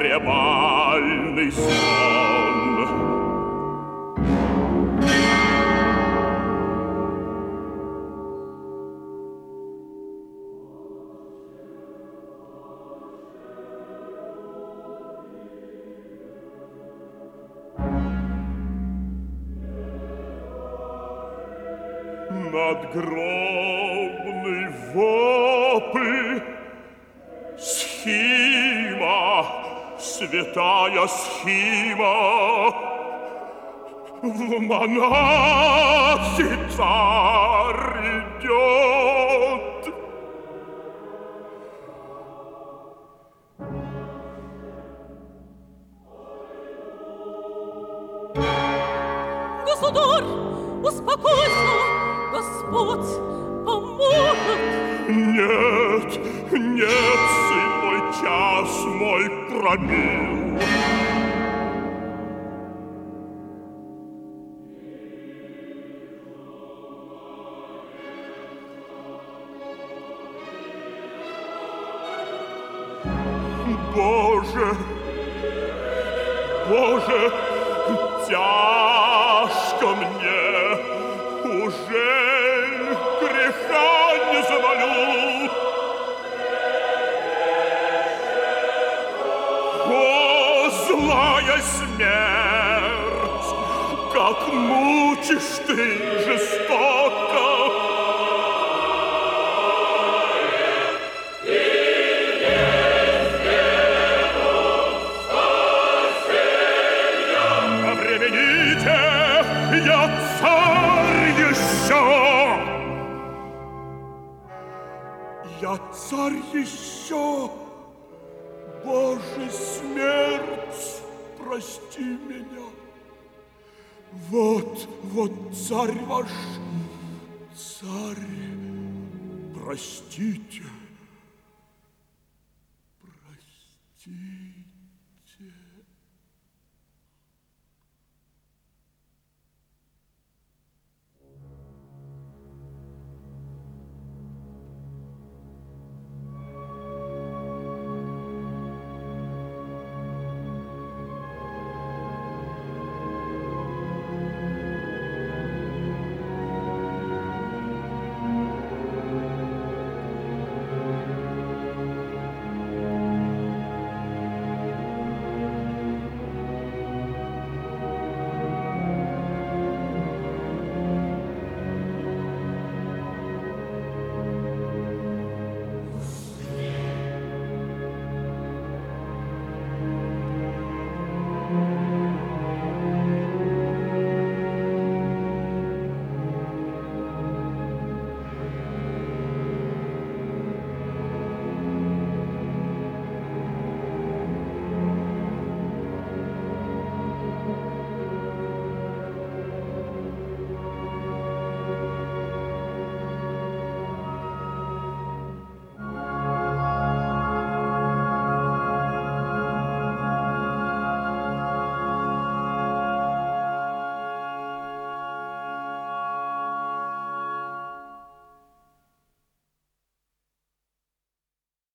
погребальный сон. Надгробный вопль, схима, святая схима, в монахи царь идет. Государь, успокойся! Господь поможет. Нет, нет, сын мой, час мой пробил. Боже, Боже, тяжко мне, ужель греха не завалю? О, злая смерть, как мучишь ты жестоко! Повремените, я царь еще! Я царь еще! Боже, смерть, прости меня! Вот, вот царь ваш, царь, простите, простите.